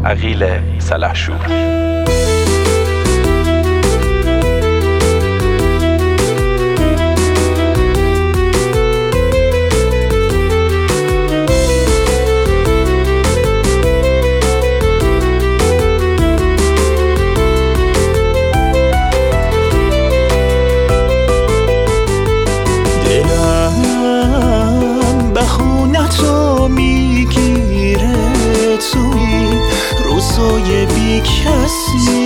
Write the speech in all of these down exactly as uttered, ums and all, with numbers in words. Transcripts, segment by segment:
عقیل سلحشور. روزای بی کسی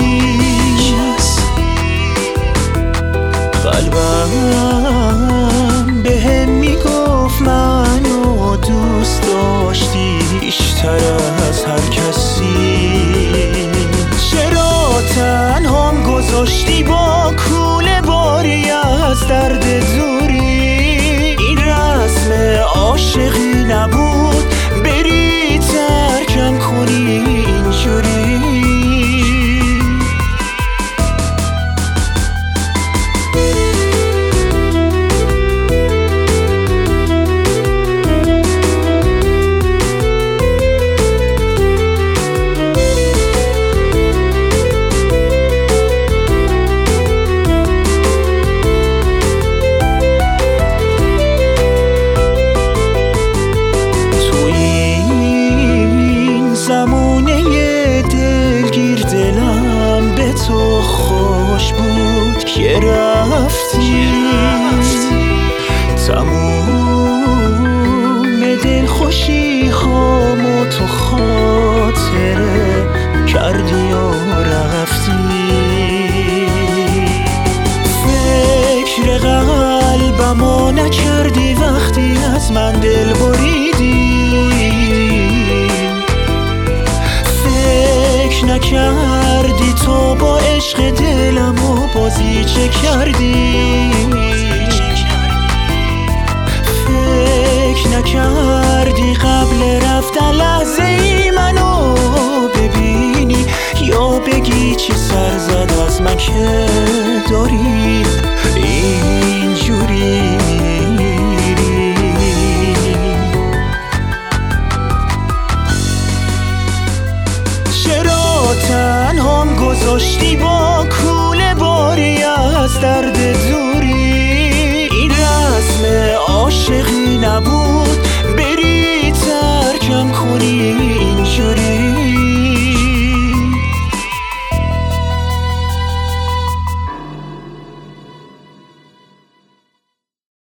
قلبم بهم میگفت منو دوست داشتی بیشتر از هر کسی. چرا تنهام گذاشتی با کوله باری از درد دوری؟ این رسم عاشقی نبود بری ترکم کنی اینجوری. تو خوش بود که رفتی، تموم دل خوشی هامو تو خاطره کردی و رفتی. فکر قلبمو نکردی وقتی از من دل بریدی، فکر نکردی تو با عشق دلم و بازی چه کردی. فکر نکردی قبل رفتن لحظه ای منو ببینی یا بگی چی سر زد از من که داری اینجوری میری. چرا تنهام گذاشتی با کوله باری از درد دوری؟ این رسم عاشقی نبود